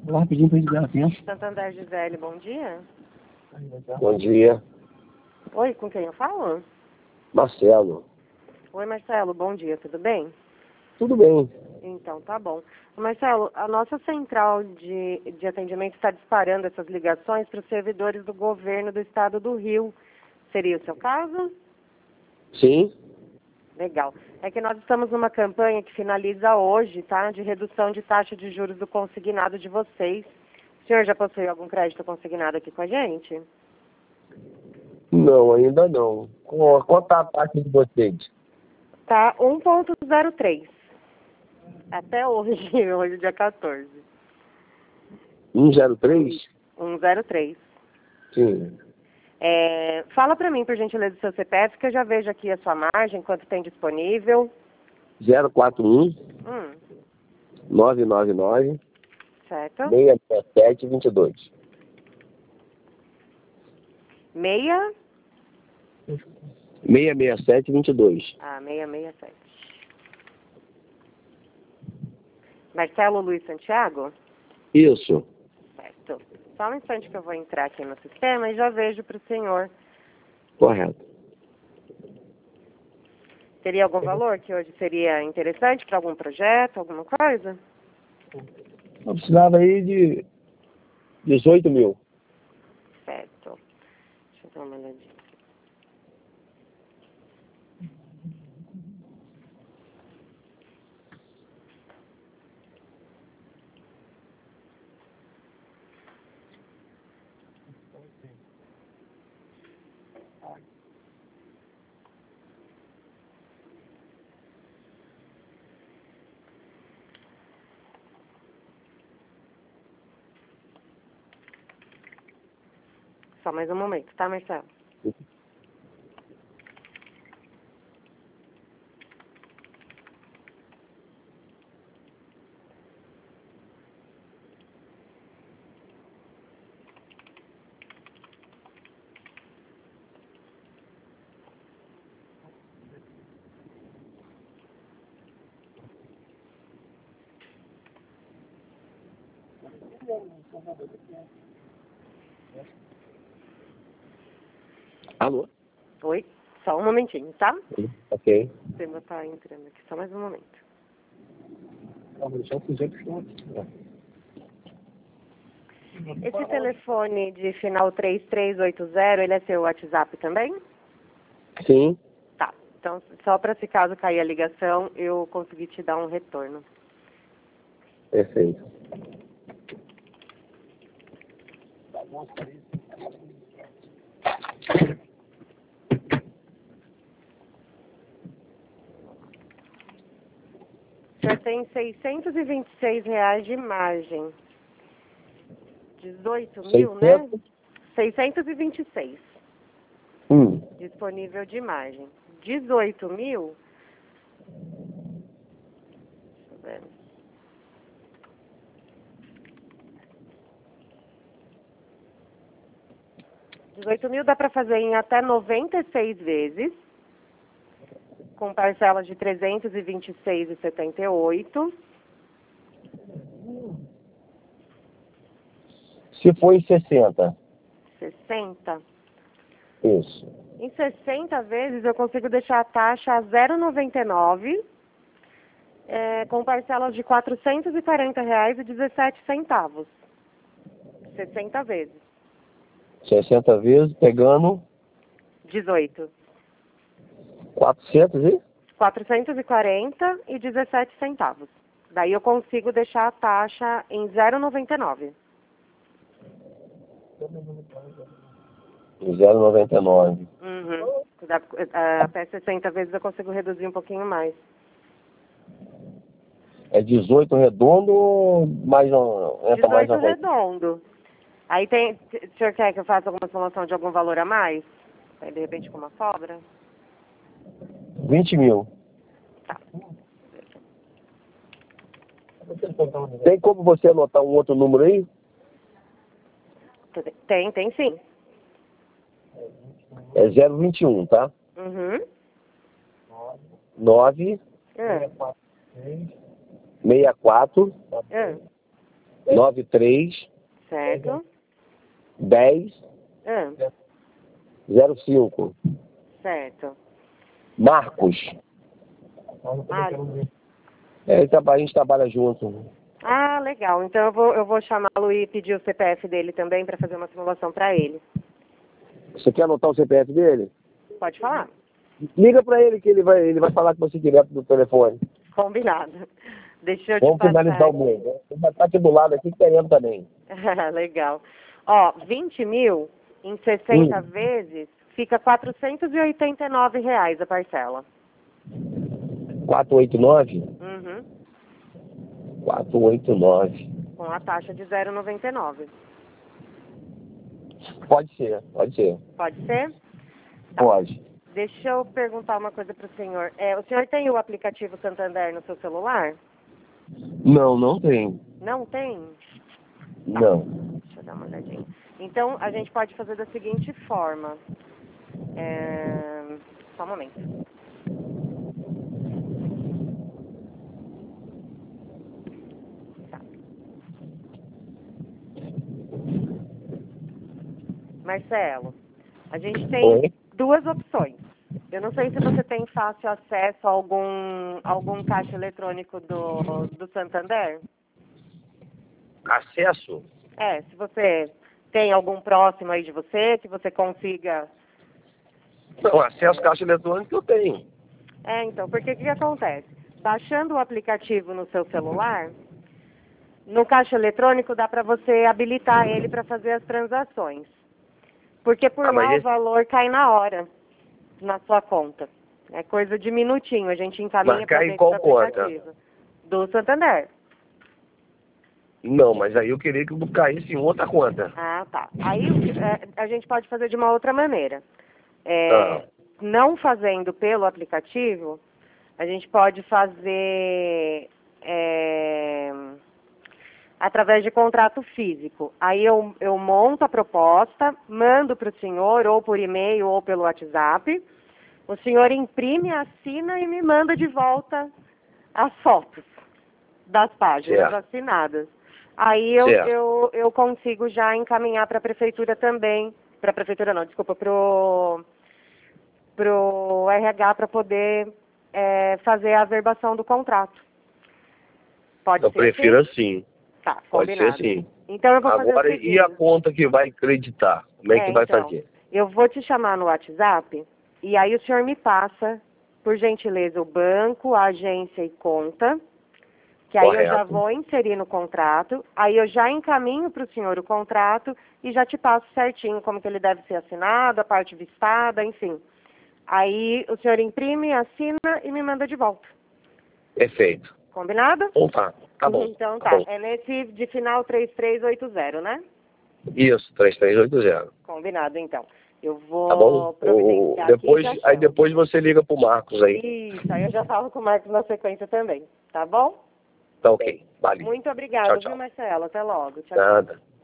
Lá rapidinho pra gente ganhar tempo. Santander Gisele, bom dia. Bom dia, Oi, com quem eu falo? Marcelo. Oi, Marcelo, bom dia, tudo bem? Tudo bem? Então, tá bom. Marcelo, a nossa central de atendimento está disparando essas ligações para os servidores do governo do estado do Rio. Seria o seu caso? Sim? Legal. É que nós estamos numa campanha que finaliza hoje, tá? De redução de taxa de juros do consignado de vocês. O senhor já possui algum crédito consignado aqui com a gente? Não, ainda não. Quanto tá a taxa de vocês? Tá 1,03. Até hoje, hoje dia 14. 103? 1,03. Sim. Fala para mim, por gentileza, do seu CPF, que eu já vejo aqui a sua margem, quanto tem disponível. 041 Hum, 999 certo. 667 22. Meia? 667 22. 667. Marcelo Luiz Santiago? Isso. Certo. Só um instante que eu vou entrar aqui no sistema e já vejo para o senhor. Correto. Teria algum valor que hoje seria interessante para algum projeto, alguma coisa? Eu precisava aí de 18 mil. Certo. Deixa eu dar uma olhadinha. Só mais um momento, tá, Marcelo? Alô? Oi? Só um momentinho, tá? Ok. O sistema tá entrando aqui, só mais um momento. Esse telefone de final 3380, ele é seu WhatsApp também? Sim. Tá. Então, só para se caso cair a ligação, eu conseguir te dar um retorno. Perfeito. O senhor tem R$ 626 de margem. 18 mil, né? 626 disponível de margem. 18 mil. Deixa eu ver. R$ 18.000 dá para fazer em até 96 vezes, com parcelas de R$ 326,78. Se for em 60. 60. Isso. Em 60 vezes eu consigo deixar a taxa a 0,99, com parcelas de R$ 440,17. 60 vezes. 60 vezes, pegando 18. 400 e? 440,17. Daí eu consigo deixar a taxa em 0,99. 0,99. Uhum. Até 60 vezes eu consigo reduzir um pouquinho mais. É 18 redondo ou mais entra mais 18 uma coisa? redondo. Aí o senhor quer que eu faça alguma simulação de algum valor a mais? Aí, de repente, com uma sobra? 20 mil. Tá. Tem como você anotar um outro número aí? Tem sim. É 021, tá? Uhum. 9 64 93 Certo? 10 Ah, 05. certo. Marcos. Ah, A gente trabalha junto. ah, legal. Então eu vou chamá-lo e pedir o CPF dele também para fazer uma simulação para ele. Você quer anotar o CPF dele? Pode falar? Liga pra ele que ele vai falar com você direto do telefone. Combinado. Deixa eu te Vamos passar finalizar o aqui. mês. Ele vai estar aqui do lado aqui querendo também. Legal. Ó, 20 mil em 60 vezes fica R$ 489 a parcela. 489? Uhum. 489. Com a taxa de 0,99. Pode ser, pode ser. Pode ser? Tá. Pode. Deixa eu perguntar uma coisa para o senhor. O senhor tem o aplicativo Santander no seu celular? Não, não tem. Não tem? Não. Deixa eu dar uma olhadinha. Então, a gente pode fazer da seguinte forma. Só um momento. Tá. Marcelo, a gente tem Oi? duas opções. Eu não sei se você tem fácil acesso a algum caixa eletrônico do Santander. Acesso? Se você tem algum próximo aí de você, que você consiga... Não, acesso à caixa eletrônica eu tenho. Então, porque o que acontece? Baixando o aplicativo no seu celular, no caixa eletrônico dá para você habilitar ele para fazer as transações. Porque por lá o valor cai na hora na sua conta. É coisa de minutinho, a gente encaminha para cai em dentro do qual aplicativo. conta? Do Santander. Não, mas aí eu queria que eu caísse em outra conta. Ah, tá. Aí a gente pode fazer de uma outra maneira. Ah. Não fazendo pelo aplicativo, a gente pode fazer através de contrato físico. Aí eu monto a proposta, mando para o senhor, ou por e-mail, ou pelo WhatsApp. O senhor imprime, assina e me manda de volta as fotos das páginas assinadas. Aí eu consigo já encaminhar para a prefeitura também, para a prefeitura não, desculpa, pro RH para poder fazer a averbação do contrato. Pode ser? Eu prefiro assim. Tá, Pode combinado. ser assim. Então eu vou fazer Agora, o seguinte. e a conta que vai acreditar? Como é que vai fazer? Eu vou te chamar no WhatsApp e aí o senhor me passa, por gentileza, o banco, a agência e conta, que aí eu já vou inserir no contrato, aí eu já encaminho para o senhor o contrato e já te passo certinho como que ele deve ser assinado, a parte vistada, enfim. Aí o senhor imprime, assina e me manda de volta. Perfeito. Combinado? Então tá. Tá bom. Então tá. Bom. É nesse de final 3380, né? Isso, 3380. Combinado, então. Eu vou Tá bom? providenciar Depois, aqui e já aí chamo. depois você liga pro Marcos aí. Isso, aí eu já falo com o Marcos na sequência também, tá bom? Tá ok. Vale. Muito obrigada, Tchau. viu, Marcelo? Até logo. Tchau. Nada.